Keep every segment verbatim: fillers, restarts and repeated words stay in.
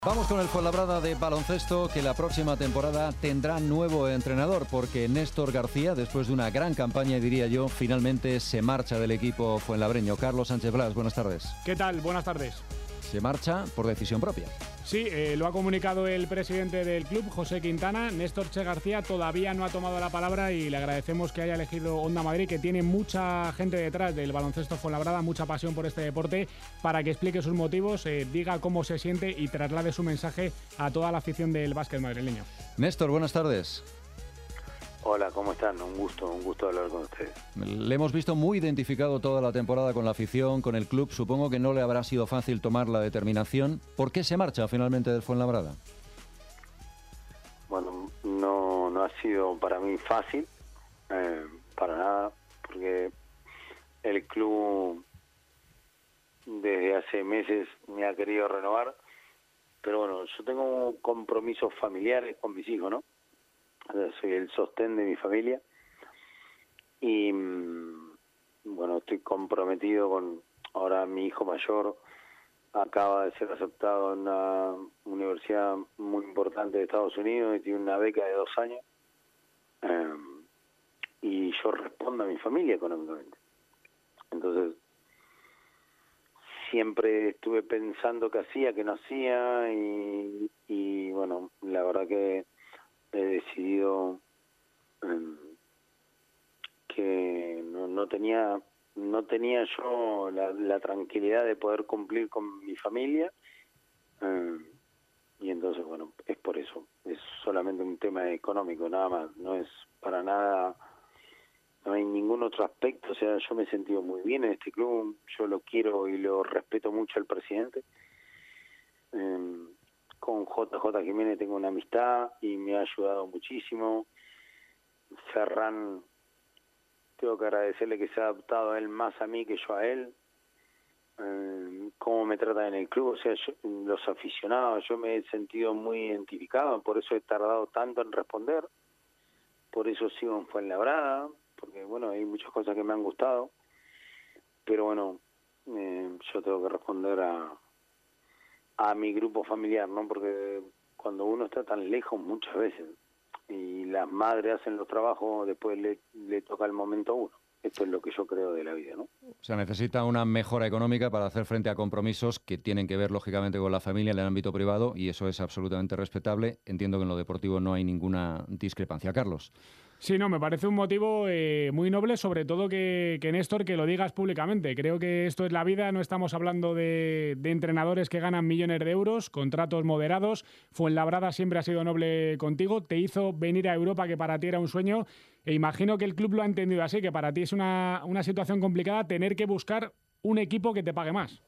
Vamos con el Fuenlabrada de baloncesto, que la próxima temporada tendrá nuevo entrenador, porque Néstor García, después de una gran campaña, diría yo, finalmente se marcha del equipo fuenlabreño. Carlos Sánchez Blas, buenas tardes. ¿Qué tal? Buenas tardes. Se marcha por decisión propia. Sí, eh, lo ha comunicado el presidente del club, José Quintana. Néstor Che García todavía no ha tomado la palabra y le agradecemos que haya elegido Onda Madrid, que tiene mucha gente detrás del baloncesto Fuenlabrada, mucha pasión por este deporte, para que explique sus motivos, eh, diga cómo se siente y traslade su mensaje a toda la afición del básquet madrileño. Néstor, buenas tardes. Hola, ¿cómo están? Un gusto, un gusto hablar con ustedes. Le hemos visto muy identificado toda la temporada con la afición, con el club. Supongo que no le habrá sido fácil tomar la determinación. ¿Por qué se marcha finalmente del Fuenlabrada? Bueno, no, no ha sido para mí fácil, eh, para nada, porque el club desde hace meses me ha querido renovar, pero bueno, yo tengo compromisos familiares con mis hijos, ¿no? Soy el sostén de mi familia y bueno, estoy comprometido con, ahora mi hijo mayor acaba de ser aceptado en una universidad muy importante de Estados Unidos y tiene una beca de dos años, eh, y yo respondo a mi familia económicamente. Entonces siempre estuve pensando qué hacía, qué no hacía y, y bueno, la verdad que he decidido eh, que no, no tenía no tenía yo la, la tranquilidad de poder cumplir con mi familia, eh, y entonces bueno, es por eso, es solamente un tema económico nada más, no es para nada, no hay ningún otro aspecto. O sea, yo me he sentido muy bien en este club, yo lo quiero y lo respeto mucho al presidente. eh, Con J J Jiménez tengo una amistad y me ha ayudado muchísimo. Ferran, tengo que agradecerle que se ha adaptado a él más a mí que yo a él. Eh, cómo me tratan en el club, o sea, yo, los aficionados, yo me he sentido muy identificado, por eso he tardado tanto en responder, por eso sigo en Fuenlabrada, porque bueno, hay muchas cosas que me han gustado, pero bueno, eh, yo tengo que responder a a mi grupo familiar, ¿no? Porque cuando uno está tan lejos muchas veces y las madres hacen los trabajos, después le, le toca el momento a uno. Esto es lo que yo creo de la vida, ¿no? O sea, necesita una mejora económica para hacer frente a compromisos que tienen que ver, lógicamente, con la familia en el ámbito privado, y eso es absolutamente respetable. Entiendo que en lo deportivo no hay ninguna discrepancia. Carlos. Sí, no, me parece un motivo eh, muy noble, sobre todo que, que Néstor, que lo digas públicamente. Creo que esto es la vida, no estamos hablando de, de entrenadores que ganan millones de euros, contratos moderados. Fuenlabrada siempre ha sido noble contigo, te hizo venir a Europa, que para ti era un sueño, e imagino que el club lo ha entendido así, que para ti es una, una situación complicada tener que buscar un equipo que te pague más.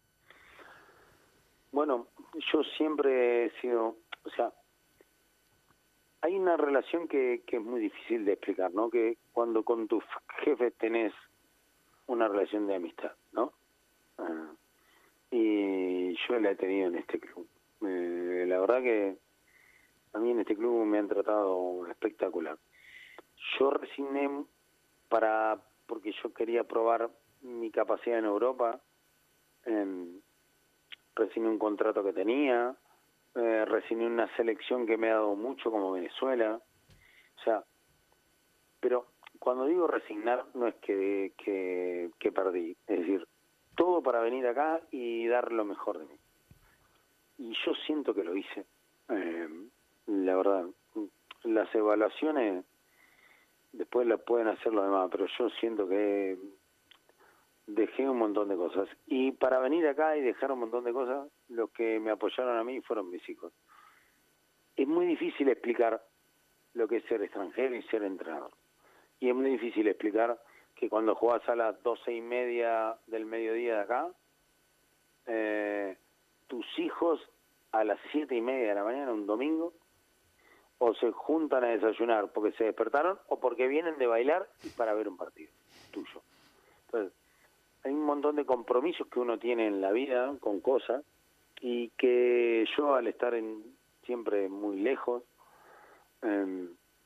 Bueno, yo siempre he sido, o sea, hay una relación que, que es muy difícil de explicar, ¿no? Que cuando con tus jefes tenés una relación de amistad, ¿no? Uh, y yo la he tenido en este club. Eh, la verdad que a mí en este club me han tratado espectacular. Yo resigné para porque yo quería probar mi capacidad en Europa. Eh, resigné un contrato que tenía. Eh, resigné una selección que me ha dado mucho como Venezuela, o sea, pero cuando digo resignar no es que, que, que perdí, es decir, todo para venir acá y dar lo mejor de mí, y yo siento que lo hice. Eh, la verdad, las evaluaciones después las pueden hacer los demás, pero yo siento que dejé un montón de cosas, y para venir acá y dejar un montón de cosas, los que me apoyaron a mí fueron mis hijos. Es muy difícil explicar lo que es ser extranjero y ser entrenador, y es muy difícil explicar que cuando jugás a las doce y media del mediodía de acá, eh, tus hijos a las siete y media de la mañana un domingo o se juntan a desayunar porque se despertaron o porque vienen de bailar y para ver un partido tuyo. Entonces hay un montón de compromisos que uno tiene en la vida con cosas, y que yo, al estar en siempre muy lejos, eh,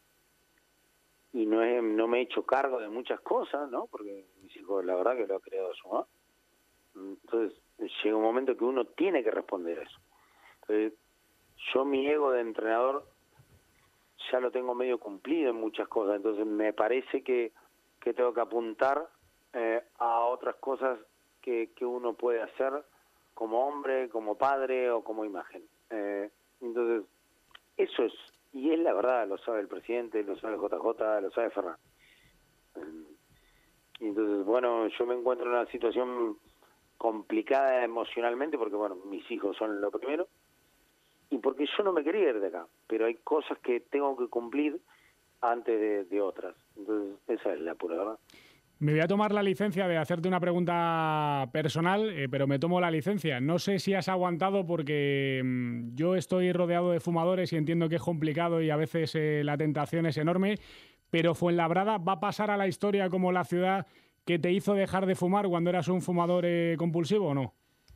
y no, he, no me he hecho cargo de muchas cosas, ¿no? Porque mis hijos, la verdad que lo ha creado su mamá. Entonces llega un momento que uno tiene que responder a eso. Eh, yo mi ego de entrenador ya lo tengo medio cumplido en muchas cosas, entonces me parece que, que tengo que apuntar eh, a otras cosas que, que uno puede hacer como hombre, como padre o como imagen. Eh, entonces, eso es, y es la verdad, lo sabe el presidente, lo sabe el J J, lo sabe Ferran. Eh, y entonces, bueno, yo me encuentro en una situación complicada emocionalmente porque, bueno, mis hijos son lo primero, y porque yo no me quería ir de acá, pero hay cosas que tengo que cumplir antes de, de otras. Entonces, esa es la pura verdad. Me voy a tomar la licencia de hacerte una pregunta personal, eh, pero me tomo la licencia. No sé si has aguantado porque mmm, yo estoy rodeado de fumadores y entiendo que es complicado y a veces eh, la tentación es enorme, pero Fuenlabrada va a pasar a la historia como la ciudad que te hizo dejar de fumar cuando eras un fumador eh, compulsivo, ¿o no?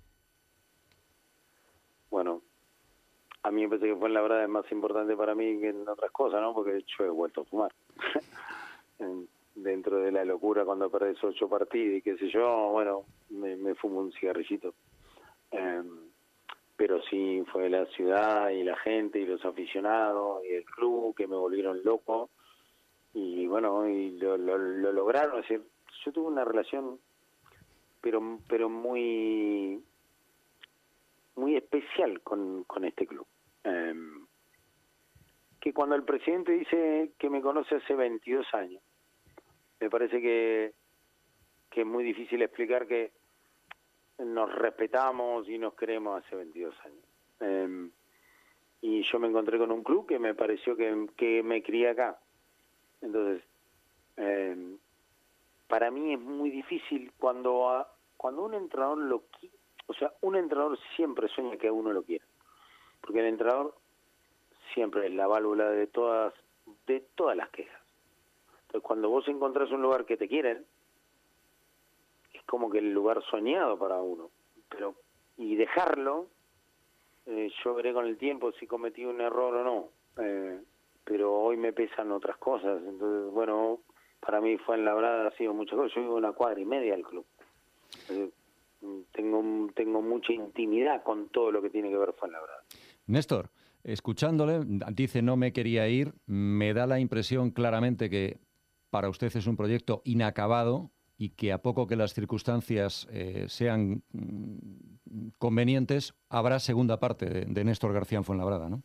Bueno, a mí me parece que Fuenlabrada es más importante para mí que en otras cosas, ¿no? Porque yo he vuelto a fumar. Dentro de la locura cuando perdés ocho partidos y qué sé yo, bueno, me, me fumo un cigarrillito. Eh, pero sí fue la ciudad y la gente y los aficionados y el club que me volvieron loco y bueno, y lo, lo, lo lograron. Es decir, yo tuve una relación pero pero muy muy especial con, con este club. Eh, que cuando el presidente dice que me conoce hace veintidós años, me parece que, que es muy difícil explicar que nos respetamos y nos queremos hace veintidós años. Eh, y yo me encontré con un club que me pareció que, que me crié acá. Entonces, eh, para mí es muy difícil cuando a, cuando un entrenador lo quiere, o sea, un entrenador siempre sueña que a uno lo quiera, porque el entrenador siempre es la válvula de todas de todas las quejas. Entonces, cuando vos encontrás un lugar que te quieren, es como que el lugar soñado para uno. Pero y dejarlo, eh, yo veré con el tiempo si cometí un error o no. Eh, pero hoy me pesan otras cosas. Entonces, bueno, para mí Fuenlabrada ha sido muchas cosas. Yo vivo una cuadra y media del club. Eh, tengo tengo mucha intimidad con todo lo que tiene que ver Fuenlabrada. Néstor, escuchándole, dice no me quería ir, me da la impresión claramente que para usted es un proyecto inacabado y que a poco que las circunstancias eh, sean mm, convenientes, habrá segunda parte de, de Néstor García en Fuenlabrada, ¿no?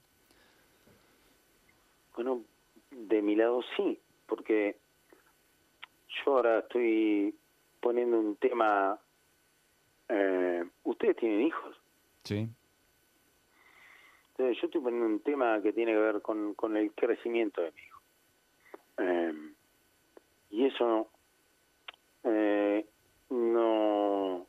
Bueno, de mi lado sí, porque yo ahora estoy poniendo un tema. Eh, ¿Ustedes tienen hijos? Sí. Entonces, yo estoy poniendo un tema que tiene que ver con, con el crecimiento de mi hijo. Eh, y eso eh, no,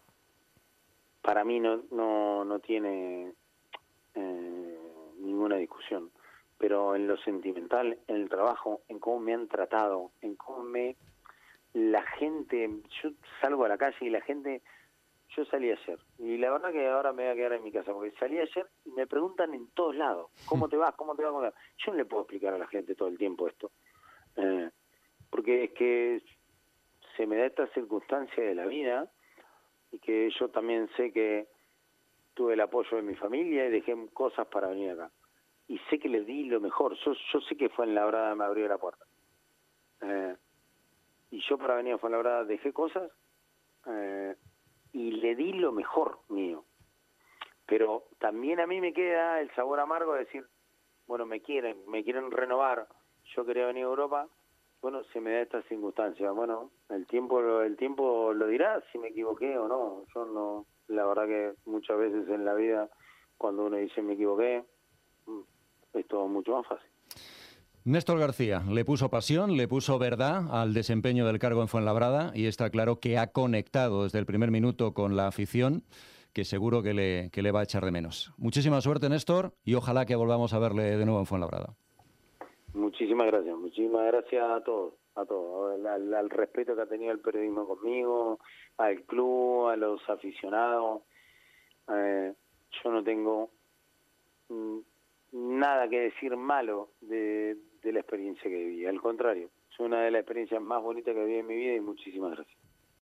para mí no, no, no tiene eh, ninguna discusión. Pero en lo sentimental, en el trabajo, en cómo me han tratado, en cómo me... La gente, yo salgo a la calle y la gente... Yo salí ayer, y la verdad que ahora me voy a quedar en mi casa, porque salí ayer y me preguntan en todos lados, ¿cómo te vas? ¿Cómo te vas? Yo no le puedo explicar a la gente todo el tiempo esto, eh, porque es que se me da esta circunstancia de la vida, y que yo también sé que tuve el apoyo de mi familia y dejé cosas para venir acá. Y sé que les di lo mejor, yo, yo sé que Fuenlabrada me abrió la puerta. Eh, y yo para venir a Fuenlabrada dejé cosas, eh, y le di lo mejor mío. Pero también a mí me queda el sabor amargo de decir, bueno, me quieren, me quieren renovar, yo quería venir a Europa, bueno, se me da esta circunstancia. Bueno, el tiempo el tiempo lo dirá si me equivoqué o no. Yo no, la verdad que muchas veces en la vida, cuando uno dice me equivoqué, es todo mucho más fácil. Néstor García le puso pasión, le puso verdad al desempeño del cargo en Fuenlabrada y está claro que ha conectado desde el primer minuto con la afición, que seguro que le, que le va a echar de menos. Muchísima suerte, Néstor, y ojalá que volvamos a verle de nuevo en Fuenlabrada. Muchísimas gracias, muchísimas gracias a todos, a todos, al, al, al respeto que ha tenido el periodismo conmigo, al club, a los aficionados. Eh, yo no tengo mm, nada que decir malo de, de la experiencia que viví, al contrario, es una de las experiencias más bonitas que viví en mi vida y muchísimas gracias.